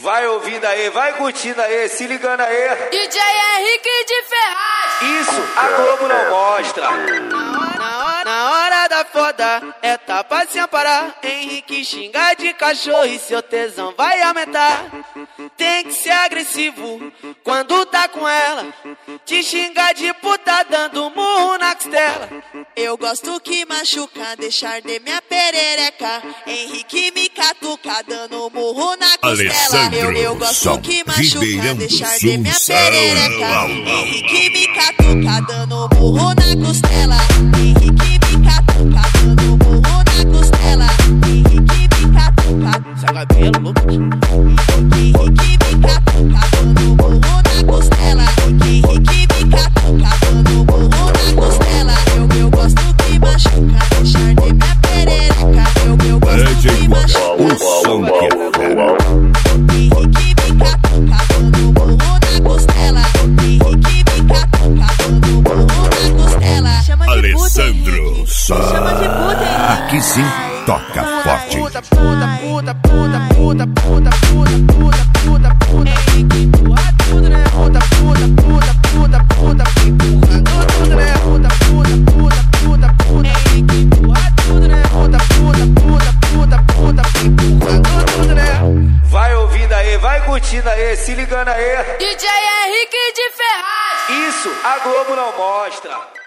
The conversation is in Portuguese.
Vai ouvindo aí, vai curtindo aí, se ligando aí. DJ Henrique de Ferraz. Isso a Globo não mostra. Na hora da foda é tapa sem parar. Henrique xinga de cachorro e seu tesão vai aumentar. Tem que ser agressivo quando tá com ela. Te xinga de puta dando murro na costela. Eu gosto que machuca, deixar de minha perereca. Henrique me catuca dando murro na costela. Eu gosto que machuca, deixar de minha perereca. Henrique me catuca dando murro na costela. Henrique me catuca dando murro na costela. Henrique me catuca. Seu cabelo louco. Henrique me catuca dando murro na costela. Henrique me catuca dando murro na costela. Eu gosto que machuca, deixar de minha perereca. Eu gosto que machuca. O som que é fera. Henrique me catuca dando murro na costela. Henrique me catuca dando murro na costela. Chama de Alessandro Sá. Chama de puta, Henrique. Aqui sim, toca forte. Puta, Henrique empurra tudo, né? Puta, empurrando tudo, né? Puta, Henrique empurra tudo, né? Puta, empurrando tudo, né? Vai ouvindo aí, vai curtindo aí, se ligando aí. DJ Henrique de Ferraz. Isso a Globo não mostra.